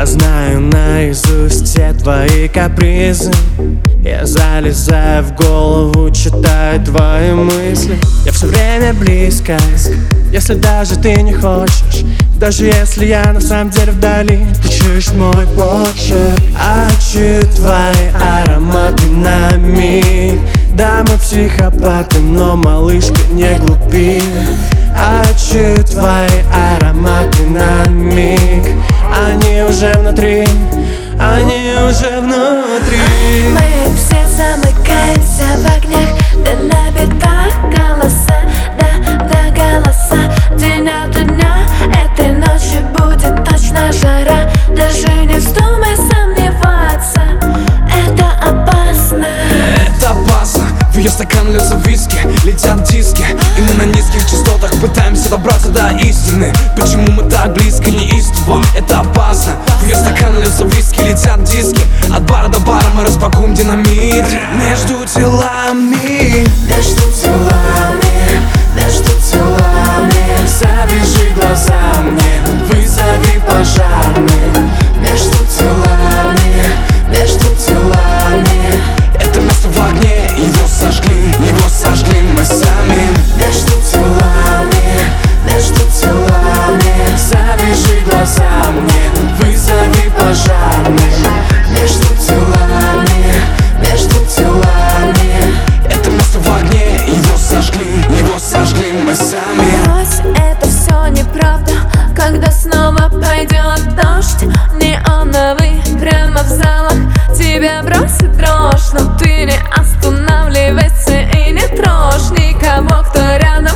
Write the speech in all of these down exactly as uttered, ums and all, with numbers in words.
знаю наизусть все твои капризы. Я залезаю в голову, читаю твои мысли. Я все время близко, если даже ты не хочешь. Даже если я на самом деле вдали, ты чуешь мой почерк. А чую твои ароматы на миг. Да, мы психопаты, но малышка не глупи. А чую твои ароматы на миг. Они уже внутри, они уже внутри. Мы все замыкаемся в огнях, да на битах голоса, да, да, голоса. День ото дня, этой ночью будет точно жара. Даже не вздумай сомневаться, это опасно. Это опасно, в ее стакан льется виски, летят диски, и мы на низких частотах пытаемся добраться до истины. Почему мы так близко, неистово? Это опасно, в ее стакан льется виски, летят диски, от бара до бара мы распакуем динамит. Между телами, Между телами, между телами, завяжи глаза мне, вызови пожарных. между телами, между телами, это место в огне, его сожгли, его сожгли мы сами. между телами, между телами, Завяжи глаза мне, вызови пожарных. между телами, между телами. Это место в огне, его сожгли, его сожгли мы сами. Брось, это все неправда, когда снова пойдет дождь неоновый прямо в залах. Тебя бросит дрожь, но ты не останавливайся и не трожь никого, кто рядом.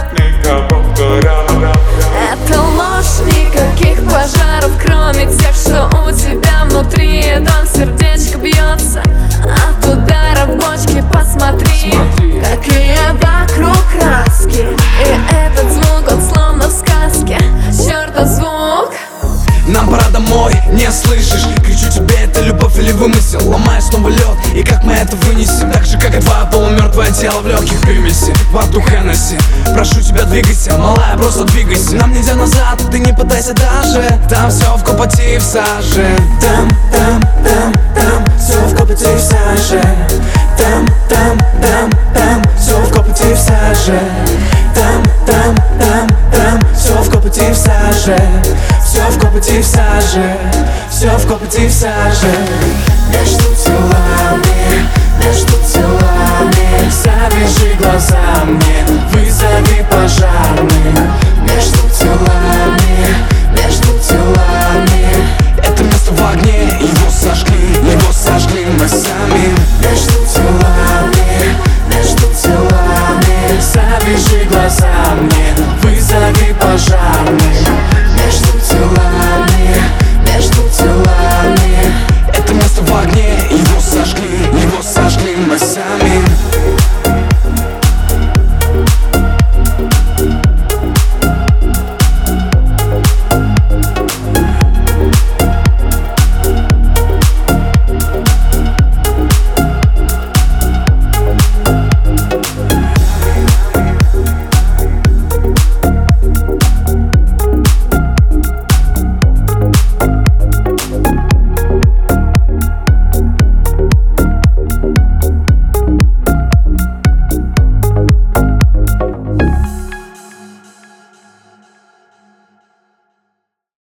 Это ложь, никаких пожаров, кроме тех, что у тебя внутри. Едва сердечко бьется от ударов бочки. Посмотри, какие вокруг краски, и этот звук, он словно в сказке. Чёртов звук. Нам пора домой, не слышишь? Кричу тебе, это любовь или вымысел? Ломаешь снова лед, и как мы это вынесем? Так же, как и твое полумертвое тело в легких примеси, во рту Хеннесси. Прошу тебя, двигайся, малая, просто двигайся. Нам нельзя назад, ты не пытайся даже. Там все в копоти и в саже. Там, там, там, там, все в копоти и в саже. Там, там, там, там, все в копоти и в саже. Там, там, там, там, все в копоти и в саже. Все в копоти и в саже. Все в копоти и в саже. Между телами, между телами, Завяжи глаза мне, вызови пожарных. между телами,